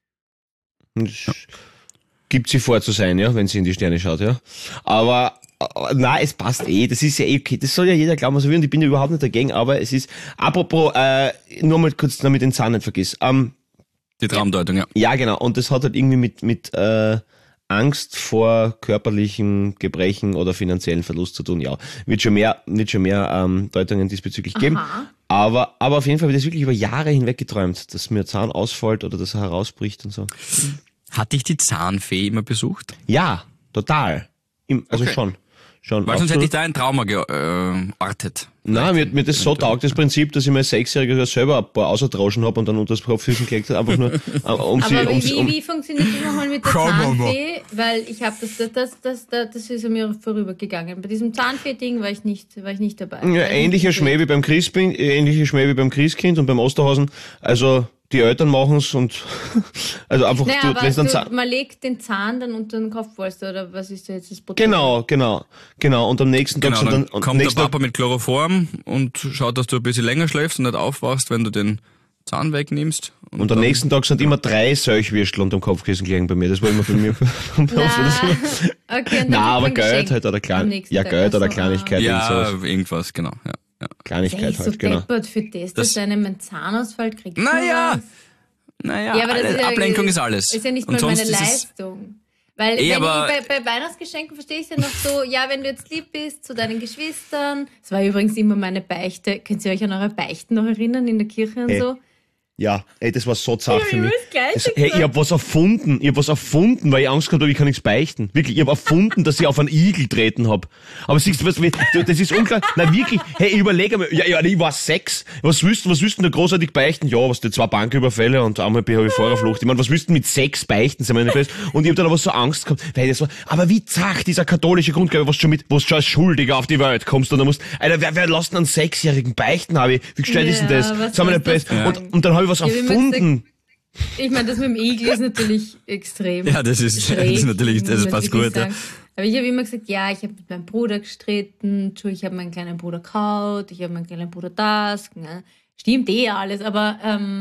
Gibt sie vor zu sein, ja, wenn sie in die Sterne schaut, ja. Aber nein, es passt eh. Das ist ja eh okay. Das soll ja jeder glauben, was er will. Und ich bin ja überhaupt nicht dagegen. Aber es ist, apropos, nur mal kurz, damit den Zahn nicht vergiss. Die Traumdeutung, ja. Ja, genau. Und das hat halt irgendwie mit Angst vor körperlichen Gebrechen oder finanziellen Verlust zu tun. Ja, wird schon mehr Deutungen diesbezüglich geben. Aha. Aber auf jeden Fall habe ich das wirklich über Jahre hinweg geträumt, dass mir ein Zahn ausfällt oder dass er herausbricht und so. Hat dich die Zahnfee immer besucht? Ja, total. Also Okay. schon. Weil sonst hätte absolut. ich da ein Trauma geortet. Nein, mir das so taugt, das Prinzip, dass ich mir als Sechsjähriger selber ein paar Außertrauschen habe und dann unter das Kopfkissen gelegt habe, einfach nur, um sie, Aber um wie funktioniert das nochmal mit der Komm, Mama. Zahnfee? Weil ich habe das ist an mir vorübergegangen. Bei diesem Zahnfee-Ding war ich nicht dabei. Ja, ähnlicher Schmäh wie beim Christkind und beim Osterhausen. Also die Eltern machen's und also einfach Naja, aber wenn's dann man legt den Zahn dann unter den Kopfpolster oder was ist da jetzt das Problem? genau. Und am nächsten Tag Genau, dann und kommt der nächsten Tag, Papa mit Chloroform und schaut, dass du ein bisschen länger schläfst und nicht aufwachst, wenn du den Zahn wegnimmst. und am dann- nächsten Tag sind immer 3 Solchwürstel unterm Kopfkissen gelegen bei mir. Das war immer bei mir. Na, okay, und dann Nein, aber kriegt man Geld Geschenk halt oder am nächsten Tag. Geld oder Also, Kleinigkeit. Ja, irgend sowas. irgendwas, genau. Ja. Der Kleinigkeit ist so halt, genau. deppert für das, dass einem ein Zahnausfall kriegt. Naja, was. Naja, Ja, aber das ist ja, Ablenkung ist alles. Ist ja nicht Und mal meine sonst ist es- Leistung. Weil Eh, wenn aber- ich bei Weihnachtsgeschenken verstehe ich es ja noch so, ja, wenn du jetzt lieb bist zu deinen Geschwistern. Das war übrigens immer meine Beichte. Könnt ihr euch an eure Beichten noch erinnern in der Kirche und Hey, so? Ja, das war so zart Ich für hab mich. immer das Gleiche Also, hey, ich gesagt. habe was erfunden, weil ich Angst gehabt habe, ich kann nichts beichten. Wirklich, ich habe erfunden, dass ich auf einen Igel treten hab. Aber siehst du, das ist unklar. Nein, wirklich, hey, ich überlege mir, ja, ich war 6. Was willst du denn da großartig beichten? Ja, was, die 2 Banküberfälle und einmal habe ich Fahrerflucht. Ich meine, was willst du mit 6 beichten? Sind wir nicht best? Und ich habe dann aber so Angst gehabt, weil das war, aber wie zach dieser katholische Grundglaube, wo du schon als Schuldiger auf die Welt kommst und dann musst, Alter, wer lässt einen 6-Jährigen beichten, habe ich? Wie gestellt ist denn das? was Sind wir soll nicht das best? sagen? Und dann habe ich was Ja, wie man erfunden. Ich meine, das mit dem Igel ist natürlich extrem. Ja, das ist schräg, natürlich, das muss man passt wirklich gut. Ja. sagen. Aber ich habe immer gesagt, ja, ich habe mit meinem Bruder gestritten, ich habe meinen kleinen Bruder kaut, ich habe meinen kleinen Bruder das. Ne? Stimmt eh alles, aber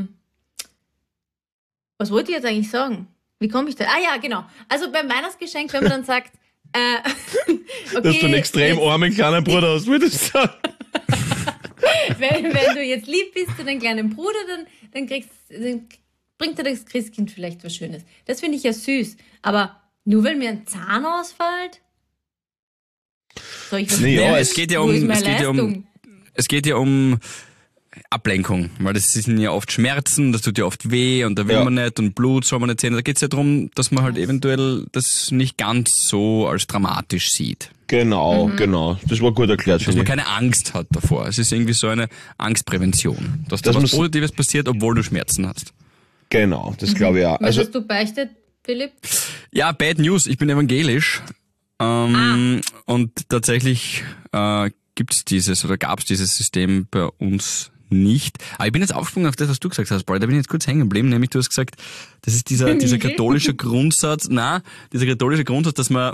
was wollte ich jetzt eigentlich sagen? Wie komme ich da? Ah ja, genau. Also beim Weihnachtsgeschenk, wenn man dann sagt, okay, Dass du einen extrem jetzt- armen kleinen Bruder hast, würdest du sagen. wenn du jetzt lieb bist zu deinem kleinen Bruder, dann bringt dir das Christkind vielleicht was Schönes. Das finde ich ja süß. Aber nur weil mir ein Zahn ausfällt, soll ich was Ja, es geht ja Wo ist um, meine es geht ja um Ablenkung, weil das sind ja oft Schmerzen, das tut ja oft weh und da will Ja. man nicht und Blut soll man nicht sehen. Da geht es ja darum, dass man halt eventuell das nicht ganz so als dramatisch sieht. Genau. Das war gut erklärt, Dass finde man ich. keine Angst hat davor. Es ist irgendwie so eine Angstprävention, dass da Dass was man's- Positives passiert, obwohl du Schmerzen hast. Genau, das glaube ich auch. Was Also, hast du beichtet, Philipp? Ja, Bad News, ich bin evangelisch und tatsächlich gibt's dieses oder gab's dieses System bei uns nicht. Aber ich bin jetzt aufgesprungen auf das, was du gesagt hast, Paul. Da bin ich jetzt kurz hängen geblieben, nämlich du hast gesagt, das ist dieser katholische Grundsatz, dass man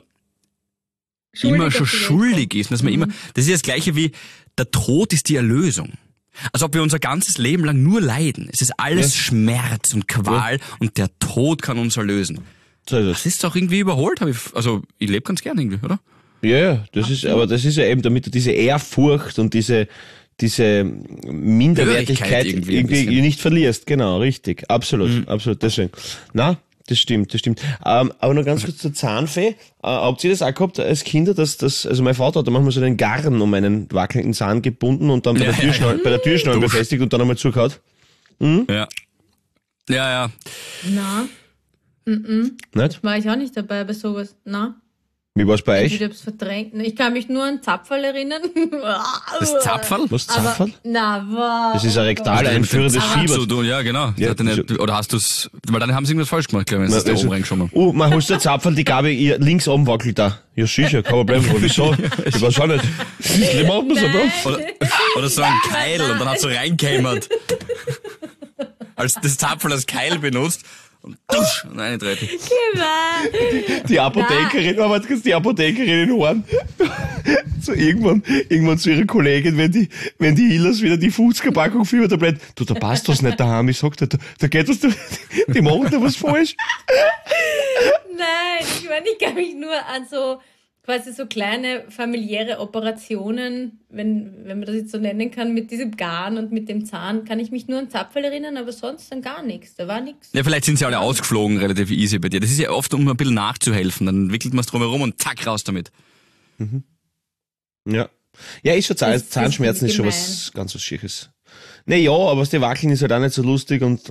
immer schon schuldig ist, dass man immer, das ist das Gleiche wie, der Tod ist die Erlösung. Als ob wir unser ganzes Leben lang nur leiden. Es ist alles Schmerz und Qual und der Tod kann uns erlösen. so ist Das ist doch irgendwie überholt, ich lebe ganz gern irgendwie, oder? Ja, das ist ja eben, damit du diese Ehrfurcht und diese Minderwertigkeit Hörigkeit irgendwie ein bisschen. nicht verlierst. Genau, richtig. Absolut, deswegen. Na, das stimmt. Aber noch ganz kurz zur Zahnfee. Habt ihr das auch gehabt als Kinder, also mein Vater hat da manchmal so einen Garn um einen wackelnden Zahn gebunden und dann bei der Türschnallen befestigt und dann einmal zugehauen? Ja. Ja. Na, Nicht? war ich auch nicht dabei bei sowas. Na, Wie war's bei ich euch? hab's verdrängt. Ich kann mich nur an Zapferl erinnern. Das Zapferl? Was, Zapferl? Na, was? Das ist ein rektal einführendes Fieber. Fieber. Ja, genau. Ja, Hat er nicht, oder hast du's, weil dann haben sie irgendwas falsch gemacht, glaube ich, wenn sie da oben reingeschoben haben. Man hast der Zapferl, die Gabe ihr links oben wackelt da. Ja, sicher, kein Problem. Aber wieso? Ich weiß auch nicht. Die machen das aber. Oder so ein Keil und dann hat so reingekämmert. Als das Zapferl als Keil benutzt und dusch und reintreten. Die Apothekerin, aber jetzt die Apothekerin in Horn. So irgendwann zu ihrer Kollegin, wenn die Hillers wieder die 50er-Packung Fiebertabletten, du, da passt das nicht daheim. Ich sag dir, da geht was, die machen da was falsch. Nein, ich kann mich nur an so quasi so kleine familiäre Operationen, wenn man das jetzt so nennen kann, mit diesem Garn und mit dem Zahn, kann ich mich nur an Zapferl erinnern, aber sonst an gar nichts. Da war nichts. Ja, vielleicht sind sie alle ausgeflogen, relativ easy bei dir. Das ist ja oft, um ein bisschen nachzuhelfen. Dann wickelt man es drumherum und zack, raus damit. Ja. Ja, ist schon Das Zahnschmerzen ist schon gemein. was ganz was Schiches. Ja, aber das Wackeln ist halt auch nicht so lustig und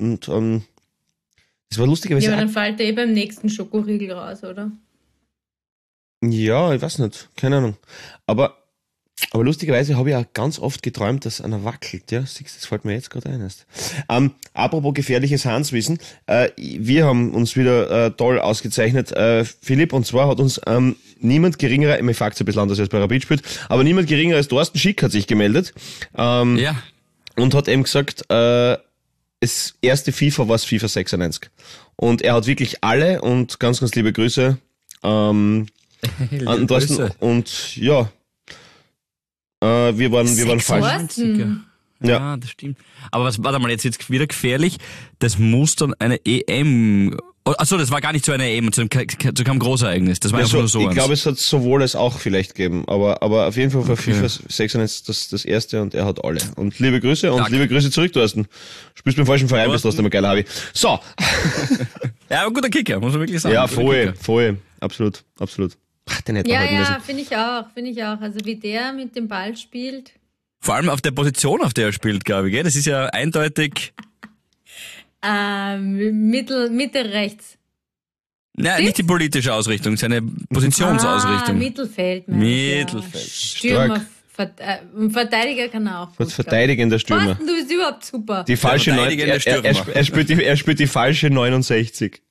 das war lustigerweise Ja, aber auch. dann fällt er beim nächsten Schokoriegel raus, oder? Ja, ich weiß nicht, keine Ahnung. Aber lustigerweise habe ich auch ganz oft geträumt, dass einer wackelt. Ja, siehst du, das fällt mir jetzt gerade ein. Erst. Apropos gefährliches Hanswissen, wir haben uns wieder toll ausgezeichnet, Philipp, und zwar hat uns niemand geringerer, mir fragt es ein bisschen anders als bei Rapid spielt, aber niemand geringerer als Thorsten Schick hat sich gemeldet Ja. und hat eben gesagt, das erste FIFA war das FIFA 96. Und er hat wirklich alle und ganz, ganz liebe Grüße an Thorsten. Grüße. Und ja, wir waren falsch. Thorsten. Ja, das stimmt. Aber warte mal, jetzt wieder gefährlich. Das muss dann eine EM. Achso, das war gar nicht so eine EM, zu keinem Großereignis. Das war einfach nur so Ich eins. glaube, es hat sowohl als auch vielleicht gegeben, aber auf jeden Fall war FIFA 96 das erste und er hat alle. Und liebe Grüße und Danke. liebe Grüße zurück, Thorsten. Spielst beim falschen Verein, bist trotzdem ein geiler Hobby. So. Ja, aber guter Kicker, muss man wirklich sagen. Ja, Guter Kicker. voll. Absolut. Ach, den hätte man Ja, halten müssen. ja, finde ich auch. Also wie der mit dem Ball spielt. Vor allem auf der Position, auf der er spielt, glaube ich. Gell? Das ist ja eindeutig. Mitte rechts. Nein, nicht die politische Ausrichtung, seine Positionsausrichtung. Mittelfeld. meine ich, Mittelfeld. Ja. Stürmer, Verteidiger kann er auch. gut, Verteidigender Stürmer. Thorsten, du bist überhaupt super. Die falsche verteidigende Stürmer. er spielt die falsche 69.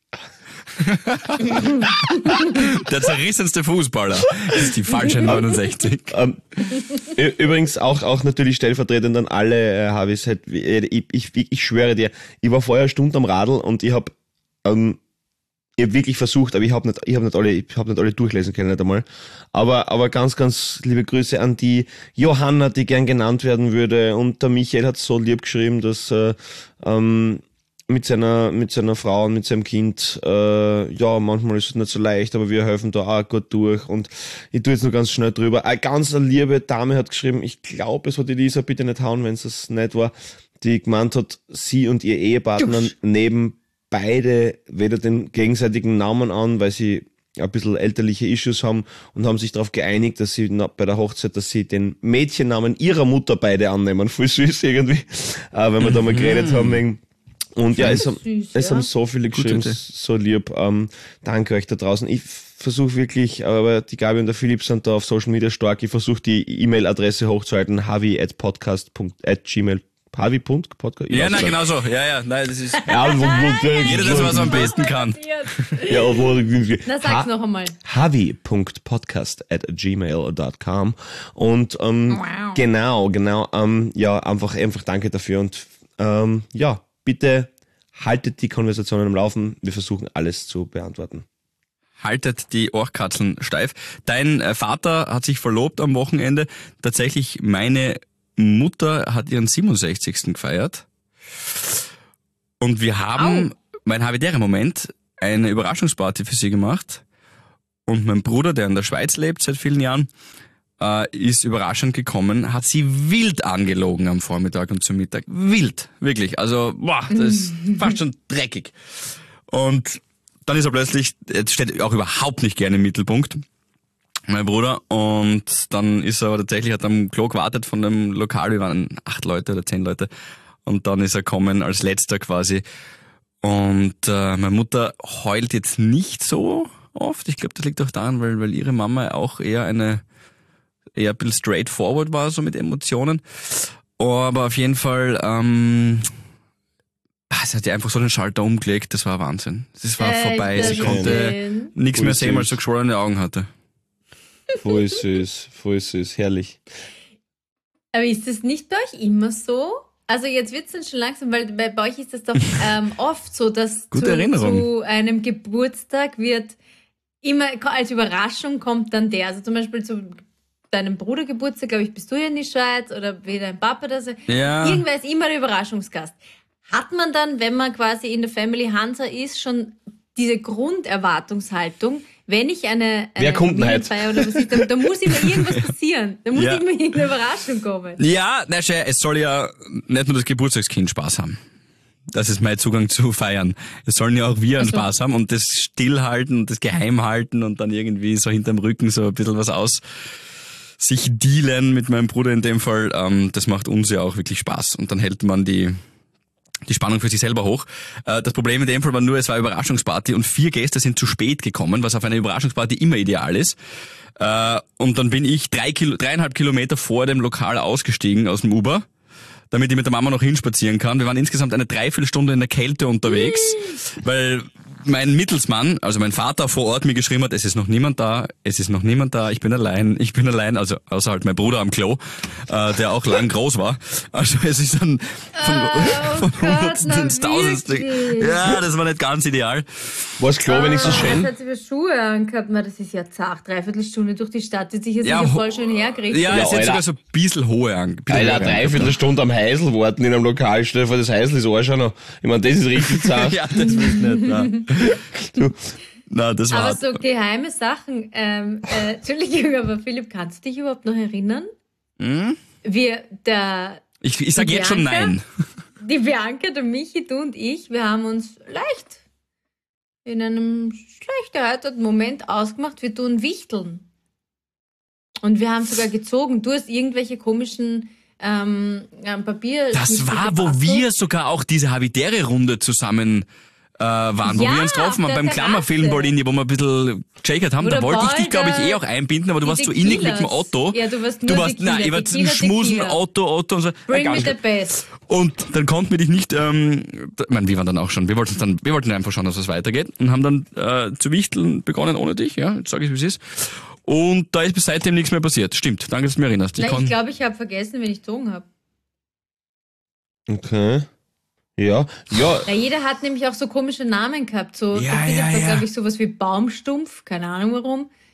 Der zerrissenste Fußballer ist die falsche 69. Übrigens auch natürlich stellvertretend an alle Havis. Halt, ich schwöre dir, ich war vorher eine Stunde am Radl und ich habe wirklich versucht, aber ich hab nicht alle durchlesen können, nicht einmal. Aber ganz, ganz liebe Grüße an die Johanna, die gern genannt werden würde, und der Michael hat so lieb geschrieben, dass mit seiner Frau und mit seinem Kind, manchmal ist es nicht so leicht, aber wir helfen da auch gut durch. Und ich tue jetzt nur ganz schnell drüber. Eine ganz liebe Dame hat geschrieben, ich glaube, es hat Elisa, bitte nicht hauen, wenn es das nicht war, die gemeint hat, sie und ihr Ehepartner nehmen beide weder den gegenseitigen Namen an, weil sie ein bisschen elterliche Issues haben und haben sich darauf geeinigt, dass sie bei der Hochzeit, dass sie den Mädchennamen ihrer Mutter beide annehmen. Voll süß irgendwie, wenn wir da mal geredet haben. Und ja, es haben so viele geschrieben, so lieb. Danke euch da draußen. Ich versuche wirklich, aber die Gabi und der Philipp sind da auf Social Media stark. Ich versuche die E-Mail-Adresse hochzuhalten, havi@podcast.gmail. Havi.podcast? Ja, nein, genau so. Ja, nein, das ist jeder das, was er am besten kann. Ja, Na, sag's noch einmal. havi.podcast@gmail.com und Wow. genau, einfach danke dafür und bitte haltet die Konversationen am Laufen. Wir versuchen alles zu beantworten. Haltet die Ohrkatzeln steif. Dein Vater hat sich verlobt am Wochenende. Tatsächlich meine Mutter hat ihren 67. gefeiert. Und wir haben, mein habitärer Moment, eine Überraschungsparty für sie gemacht. Und mein Bruder, der in der Schweiz lebt seit vielen Jahren, ist überraschend gekommen, hat sie wild angelogen am Vormittag und zum Mittag. Wild, wirklich. Also, das ist fast schon dreckig. Und dann ist er plötzlich, jetzt steht auch überhaupt nicht gerne im Mittelpunkt, mein Bruder, und dann ist er aber tatsächlich, hat am Klo gewartet von dem Lokal, wir waren 8 Leute oder 10 Leute, und dann ist er gekommen als letzter quasi, und meine Mutter heult jetzt nicht so oft, ich glaube, das liegt auch daran, weil ihre Mama auch eher ein bisschen straightforward war, so mit Emotionen, aber auf jeden Fall, sie hat ja einfach so den Schalter umgelegt, das war Wahnsinn, das war vorbei, sie konnte nichts mehr sehen, weil sie so geschwollene Augen hatte. Voll süß, herrlich. Aber ist das nicht bei euch immer so? Also jetzt wird es dann schon langsam, weil bei euch ist das doch oft so, dass zu einem Geburtstag wird immer als Überraschung kommt dann der. Also zum Beispiel zu deinem Bruder Geburtstag, glaube ich, bist du ja in die Schweiz oder wie dein Papa das. Ja. Irgendwer ist immer der Überraschungsgast. Hat man dann, wenn man quasi in der Family Hansa ist, schon diese Grunderwartungshaltung, wenn ich eine Feier oder was ist, da muss immer irgendwas passieren. Da muss immer irgendeine Überraschung kommen. Ja, es soll ja nicht nur das Geburtstagskind Spaß haben. Das ist mein Zugang zu Feiern. Es sollen ja auch wir einen Spaß haben und das Stillhalten und das Geheimhalten und dann irgendwie so hinterm Rücken so ein bisschen was aus sich dealen mit meinem Bruder in dem Fall. Das macht uns ja auch wirklich Spaß und dann hält man die Spannung für sich selber hoch. Das Problem in dem Fall war nur, es war eine Überraschungsparty und 4 Gäste sind zu spät gekommen, was auf einer Überraschungsparty immer ideal ist. Und dann bin ich 3,5 Kilometer vor dem Lokal ausgestiegen aus dem Uber, damit ich mit der Mama noch hinspazieren kann. Wir waren insgesamt eine 3/4 in der Kälte unterwegs, weil mein Mittelsmann, also mein Vater vor Ort mir geschrieben hat, es ist noch niemand da, ich bin allein, also außer halt mein Bruder am Klo, der auch lang groß war. Also es ist dann von Hundertsten ins Tausendste. Ja, das war nicht ganz ideal. War das Klo wenigstens schön? Das hat sie über Schuhe angehabt, das ist ja zart, 3/4 Stunde durch die Stadt, wird sicher voll schön hergerichtet. Ja, es hat sogar so ein bisschen hohe Alter, 3/4 Stunde am Heisel warten in einem Lokal, stell dir vor, das Heisel ist auch schon noch. Ich meine, das ist richtig zart. Ja, das will ich nicht, nein. Na, das war aber so geheime Sachen, Entschuldigung, aber Philipp, kannst du dich überhaupt noch erinnern? Ich sag jetzt schon nein. Die Bianca, der Michi, du und ich, wir haben uns leicht in einem schlecht erheiterten Moment ausgemacht, wir tun Wichteln. Und wir haben sogar gezogen. Du hast irgendwelche komischen Papier. Das war, wo wir sogar auch diese habitäre Runde zusammen waren, wo wir uns getroffen haben beim Klammerfilmball-Indie, wo wir ein bisschen geshakert haben. Da wollte ich dich, glaube ich, auch einbinden, aber du warst so innig mit dem Otto. Ja, du warst nur nein, ich war zum Schmusen, Otto und so. Bring me the best. Und dann konnten wir dich nicht, wir waren dann auch schon, wir wollten einfach schauen, dass es weitergeht und haben dann zu wichteln begonnen ohne dich, ja, jetzt sage ich, wie es ist. Und da ist bis seitdem nichts mehr passiert. Stimmt, danke, dass du mich erinnerst. Ich glaube, ich habe vergessen, wenn ich gezogen habe. Okay. Ja. Jeder hat nämlich auch so komische Namen gehabt. So, ja. glaube ich, sowas wie Baumstumpf, keine Ahnung warum.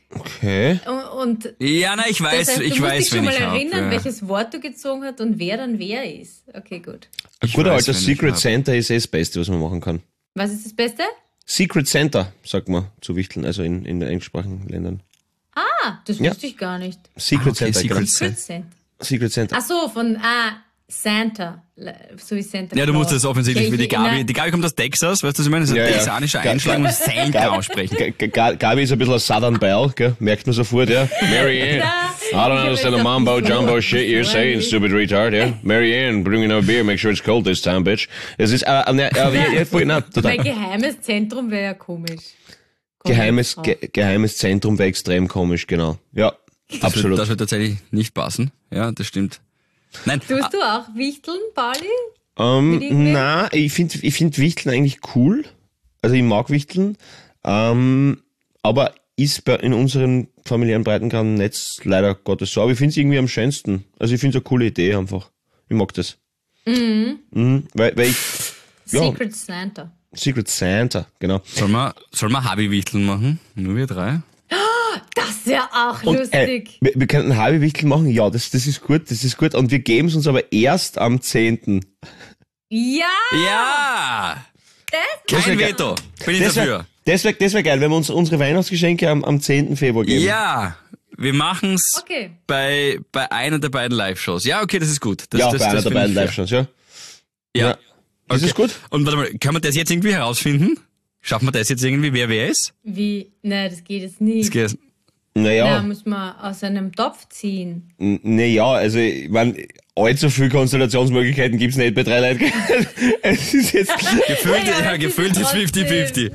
Okay. Und Ja, na, ich weiß, das heißt, ich du musst weiß, dich schon wenn mal ich erinnern, hab, ja. welches Wort du gezogen hast und wer dann wer ist. Okay, gut. Ein Ich guter weiß, alter wenn ich Secret hab. Santa ist das Beste, was man machen kann. Was ist das Beste? Secret Santa, sagt man zu Wichteln, also in englischsprachigen Ländern. Ah, das Ja. wusste ich gar nicht. Secret okay, Santa, Secret genau. Secret Santa. Secret Santa. Ach so, von Santa. So wie Santa Ja, du musst Claus. das offensichtlich Ja, wie die Gabi. nein. Die Gabi kommt aus Texas, weißt du, was ich meine? Das ist ein Ja, ja. texanischer Einschlag und Santa aussprechen. Gabi ist ein bisschen ein Southern Belle, gell? Merkt man sofort, ja. Mary Ann, I don't understand the mumbo jumbo shit you're saying, stupid retard, ja. Mary Ann, bring me no beer, make sure it's cold this time, bitch. Es ist, total. Mein geheimes Zentrum wäre ja komisch. Geheimes Zentrum wäre extrem komisch, genau. Ja, absolut. Das wird tatsächlich nicht passen. Ja, das stimmt. Nein, Tust du auch Wichteln, Pauli? Mit irgendwem? Na, ich find Wichteln eigentlich cool. Also ich mag Wichteln. Aber ist in unseren familiären Breitengraden nicht leider Gottes so. Aber ich finde es irgendwie am schönsten. Also ich finde es eine coole Idee einfach. Ich mag das. Weil ich, ja, Secret Santa. Secret Santa, genau. sollen wir Habi-Wichteln machen? Nur wir drei? Das wäre auch Und, lustig. wir könnten Halbe-Wichtel machen, ja, das ist gut. Und wir geben es uns aber erst am 10. Ja! Ja! Kein wär Veto. Bin ich Das dafür. wär geil, wenn wir uns unsere Weihnachtsgeschenke am 10. Februar geben. Ja! Wir machen's Okay. bei einer der beiden Live-Shows. Ja, okay, das ist gut. Das, Ja, das, bei einer das der find beiden ich fair. Live-Shows, ja. Ja. Das ist gut. Und warte mal, kann man das jetzt irgendwie herausfinden? Schaffen wir das jetzt irgendwie, wer ist? Wie? Nein, das geht jetzt nicht. Das geht. Da Naja, muss man aus einem Topf ziehen. also, ich mein, allzu viele Konstellationsmöglichkeiten gibt's nicht bei 3 Leuten. Es ist jetzt, Gefühlt, Ja, ja, gefühlt ist trotzdem. 50-50.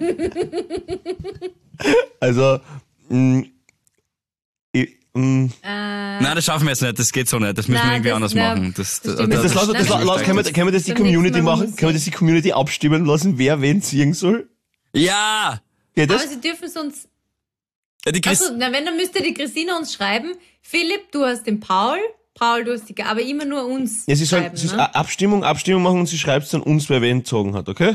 also, Nein, das schaffen wir jetzt nicht. Das geht so nicht. Das müssen wir Nein, irgendwie das- anders nein, machen. das stimmt nicht. das können wir das die Beim Community nächsten Mal machen? muss Können wir das die Community abstimmen lassen, wer wen ziehen soll? Ja! Geht Aber das? sie dürfen es uns. Ja, die Chris, Also, na, wenn, dann müsste die Christina uns schreiben. Philipp, du hast den Paul. Paul, du hast die. Aber immer nur uns. Ja, sie sollen schreiben, sie ne? Abstimmung machen und sie schreibt dann uns, wer wen gezogen hat, okay?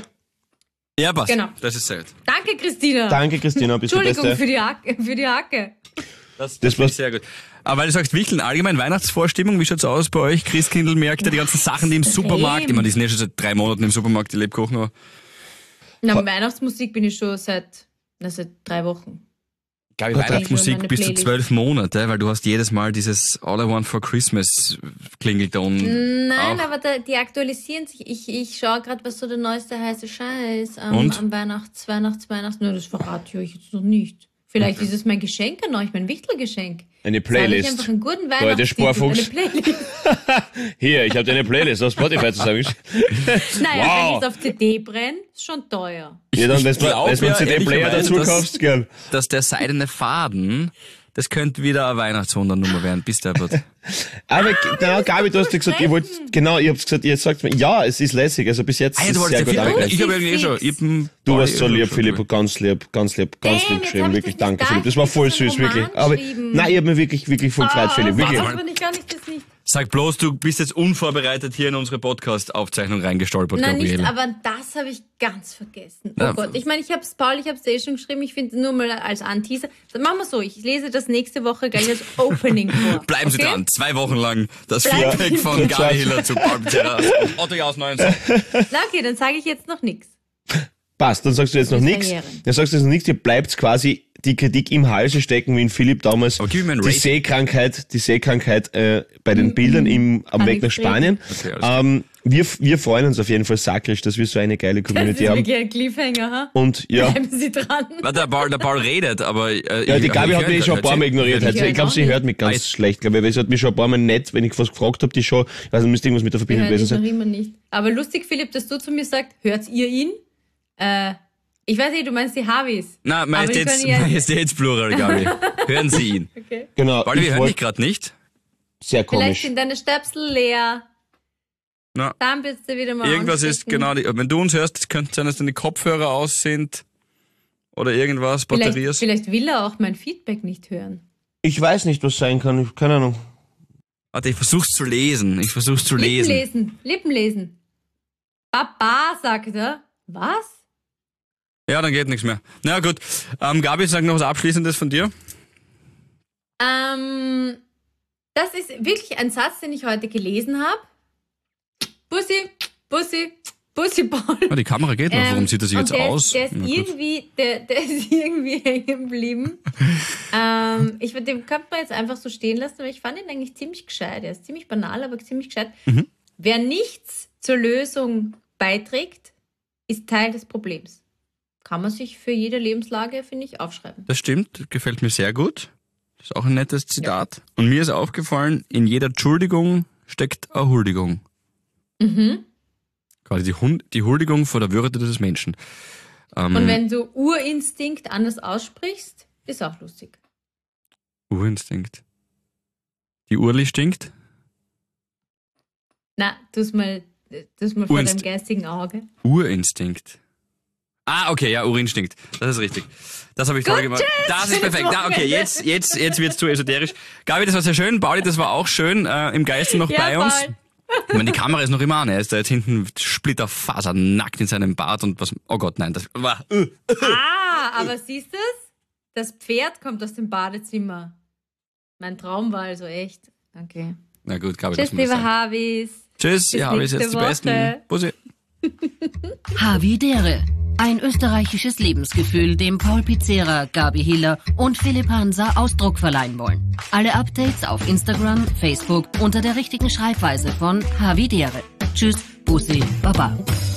ja, passt. Genau. Das ist sehr gut. Danke, Christina. Danke, Christina, bist du Entschuldigung Beste. für die Hacke. Das Das finde ich war's. sehr gut. Aber weil du sagst, Wichteln, allgemein Weihnachtsvorstimmung, wie schaut's aus bei euch? Christkindlmärkte, die ganzen Sachen, die im Supermarkt, ich meine, die sind ja schon seit 3 Monaten im Supermarkt, die Lebkuchen, aber Na, Weihnachtsmusik bin ich schon seit 3 Wochen. glaube ich, Gott, Weihnachtsmusik meine bis zu Playlist. 12 Monate, weil du hast jedes Mal dieses All I Want for Christmas Klingelton. Nein, auch. aber die aktualisieren sich. Ich schaue gerade, was so der neueste heiße Scheiß Und? am Weihnachts. Nur das verrate ich euch jetzt noch nicht. Vielleicht ist es mein Geschenk an euch, mein Wichtelgeschenk. Eine Sag ich Playlist. einfach einen guten Der alte Weihnachtstitel. Sparfuchs. Eine Playlist. Hier, ich habe dir eine Playlist auf Spotify zusammengestellt. Naja, Wow. wenn ich es auf CD brenne, ist schon teuer. Ja, dann, Ich wenn du glaub einen ja, CD-Player ehrlicherweise, dazu dass- kaufst, gern. Dass der seidene Faden, das könnte wieder eine Weihnachtswundernummer werden, bis der wird. Aber, Gabi, du hast ja gesagt, ihr wollt, genau, ihr habt gesagt, ihr sagt mir, ja, es ist lässig, also bis jetzt Ah, ja, ist du es wolltest sehr ja gut viel, angekommen. ich habe irgendwie schon. Ich hab Du warst so lieb, schon Philipp, ganz lieb jetzt geschrieben, hab ich wirklich, das danke, nicht Philipp. Das war voll da, ich süß, hab einen wirklich. Roman Aber, geschrieben. nein, ich habe mich wirklich voll gefreut, Philipp, wirklich. Was, aber kann ich das nicht? Sag bloß, du bist jetzt unvorbereitet hier in unsere Podcast-Aufzeichnung reingestolpert, Nein, nicht, Gabriele. aber das habe ich ganz vergessen. Oh Ja. Gott, ich meine, ich habe es eh schon geschrieben, ich finde nur mal als Anteaser. Dann machen wir so, ich lese das nächste Woche gleich als Opening vor. Bleiben Sie okay? dran, 2 Wochen lang das Bleiben Feedback Sie von dran. Gabi Hiller zu Palmzera. Otto Jaus 19. Na okay, dann sage ich jetzt noch nichts. Passt, dann sagst du jetzt noch Bis nichts. Karriere. Dann sagst du jetzt noch nichts, ihr bleibt quasi die Kritik im Halse stecken, wie in Philipp damals. Aber gib mir ein Die Rating. Sehkrankheit bei den Bildern am Kann Weg nach ich Spanien. Okay, alles Wir freuen uns auf jeden Fall sakrisch, dass wir so eine geile Das ist Community haben. wirklich ein Cliffhanger, ha? Und ja, Bleiben Sie dran. Warte, der Paul redet, aber... ja, die Gabi hat mich schon ein paar Mal ignoriert. Ich Ich glaube, sie hört mich ganz Weiß. schlecht, glaube ich, weil sie hat mich schon ein paar Mal nicht, wenn ich was gefragt habe, die schon, ich weiß nicht, müsste irgendwas mit der Wir Verbindung hören gewesen dich noch sein. immer nicht. Aber lustig, Philipp, dass du zu mir sagst, hört ihr ihn? Ich weiß nicht, du meinst die Harveys. Nein, Aber die können ja- Majestätsplural, Gabi. Hören Sie ihn. Okay. Genau, Paul, wir ich hören dich wollte, gerade nicht. sehr Vielleicht komisch. sind deine Stöpsel leer. Na, Dann willst du wieder mal irgendwas ist, anstecken. genau, wenn du uns hörst, könnte es sein, dass deine Kopfhörer aus sind oder irgendwas, Batterien. Vielleicht will er auch mein Feedback nicht hören. Ich weiß nicht, was sein kann, keine Ahnung. Warte, ich versuch's zu lesen. Lippen lesen. Baba, sagt er. Was? Ja, dann geht nichts mehr. Na gut, Gabi, sag noch was Abschließendes von dir. Das ist wirklich ein Satz, den ich heute gelesen habe. Bussi, Bussi, Bussi, Paul. Ja, die Kamera geht noch. Warum sieht das jetzt aus? Der ist irgendwie hängen geblieben. Den könnte man jetzt einfach so stehen lassen, aber ich fand ihn eigentlich ziemlich gescheit. Er ist ziemlich banal, aber ziemlich gescheit. Mhm. Wer nichts zur Lösung beiträgt, ist Teil des Problems. Kann man sich für jede Lebenslage, finde ich, aufschreiben. Das stimmt, gefällt mir sehr gut. Das ist auch ein nettes Zitat. Ja. Und mir ist aufgefallen, in jeder Entschuldigung steckt eine Huldigung. Mhm. Quasi die Huldigung vor der Würde des Menschen. Und wenn du Urinstinkt anders aussprichst, ist auch lustig. Urinstinkt. Die Urli stinkt? Na, tu's mal vor deinem geistigen Auge. Urinstinkt. Ah, okay, ja, Urinstinkt. Das ist richtig. Das habe ich vorher gemacht. Das ist perfekt. Na, okay, jetzt wird's zu esoterisch. Gabi, das war sehr schön. Pauli, das war auch schön. Im Geiste noch bei uns. Paul. Ich meine, die Kamera ist noch immer an. Er ist da jetzt hinten splitterfasernackt in seinem Bart und was. Oh Gott, nein. Das war. Aber siehst du es? Das Pferd kommt aus dem Badezimmer. Mein Traum war also echt. Okay. Na gut, Gabi, Tschüss, das muss liebe sein. Havis. Tschüss, ihr Havis, jetzt die Besten. Bussi. Havidere. Ein österreichisches Lebensgefühl, dem Paul Pizzera, Gabi Hiller und Philipp Hansa Ausdruck verleihen wollen. Alle Updates auf Instagram, Facebook unter der richtigen Schreibweise von Havidere. Tschüss, Bussi, Baba.